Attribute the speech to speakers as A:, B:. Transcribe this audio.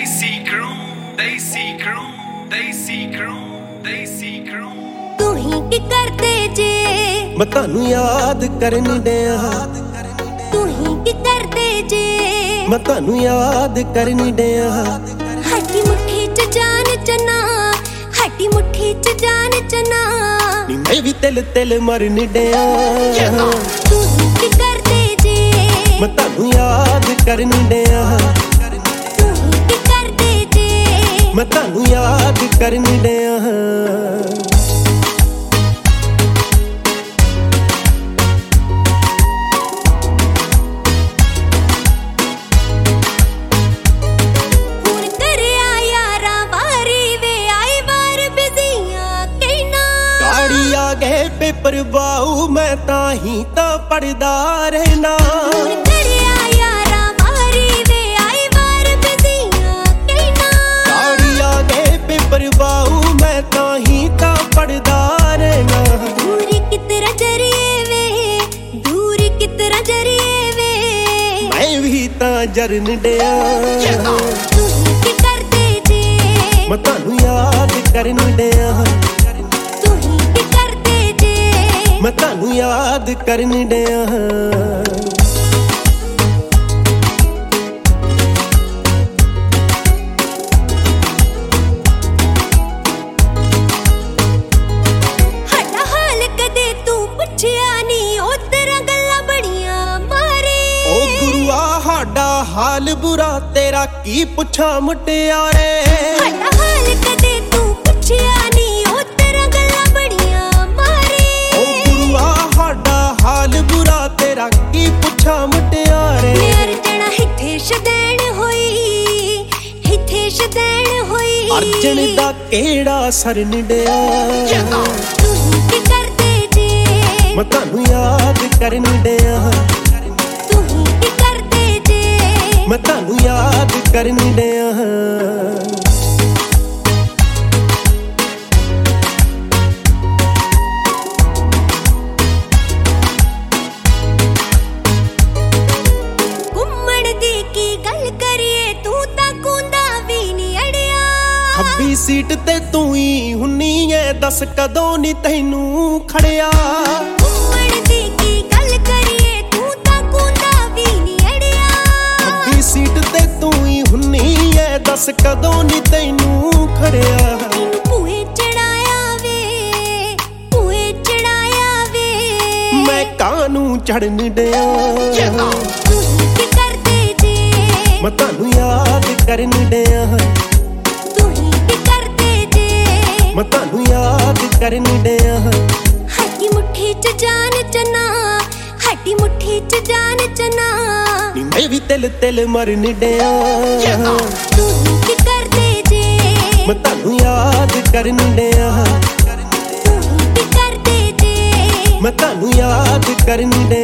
A: तू ही की करते जे
B: मैं तानू याद करन दिया
A: तू ही की करते जे
B: मैं तानू याद करन दिया
A: हटी मुट्ठी च जान चना हटी मुट्ठी च जान चना
B: नी मैं भी तिल तिल मरन दिया
A: तू ही की करते जे
B: मैं तानू याद करन दिया
A: तू ही की करते जे
B: मैं तानू याद करन दिया पेपर बाऊ मैं ताही ता पढ़दा रहना पेपर बाऊ मैं ताही ता पढ़दा रहना
A: दूर कितना जरिए वे दूर कितना जरिए वे
B: मैं भी ता जरन दिया
A: तू ही की करते जे
B: मैं तानू याद करन दिया मैं तानू याद करन दिया
A: हटा हाल कदे तू पुछया नी ओ तेरा गल्ला बड़ियां मारे
B: ओ गुरुआ हाडा हाल बुरा तेरा की पुछा मुटियारे
A: हटा हाल कदे तू पुछया नी ओ तेरा गल्ला बड़ियां मारे
B: ओ गुरुआ हाडा हाल बुरा तेरा की पुछा मुटियारे
A: अर्जन हिथे शदैन होई
B: अर्जन दा केड़ा सरन दिया
A: तू ही की करते जे
B: मैं तानू याद करन दिया
A: तू ही की करते जे
B: मैं तानू याद करन दिया खब्बी सीट ते तू ही हुन्नी ऐ दस कदों नी तैनू खड़िया
A: घुम्मण दी की गल करिए तू तां कूंदा वी नी अड़िया
B: खब्बी सीट ते तू ही हुन्नी ऐ दस कदों नी तैनू खड़िया
A: पूए चढ़ाया वे
B: मैं कानू चढ़न दिया
A: तू ही की करते जे
B: मैं तानू याद करन दिया मैं तानू याद करन दिया
A: हटी मुट्ठी च जान चना हटी मुट्ठी च जान चना
B: नी मैं भी तिल तिल मरन दिया
A: तू ही की करते जे
B: मैं तानू याद करन दिया
A: तू ही की करते जे
B: मैं तानू याद करन दिया।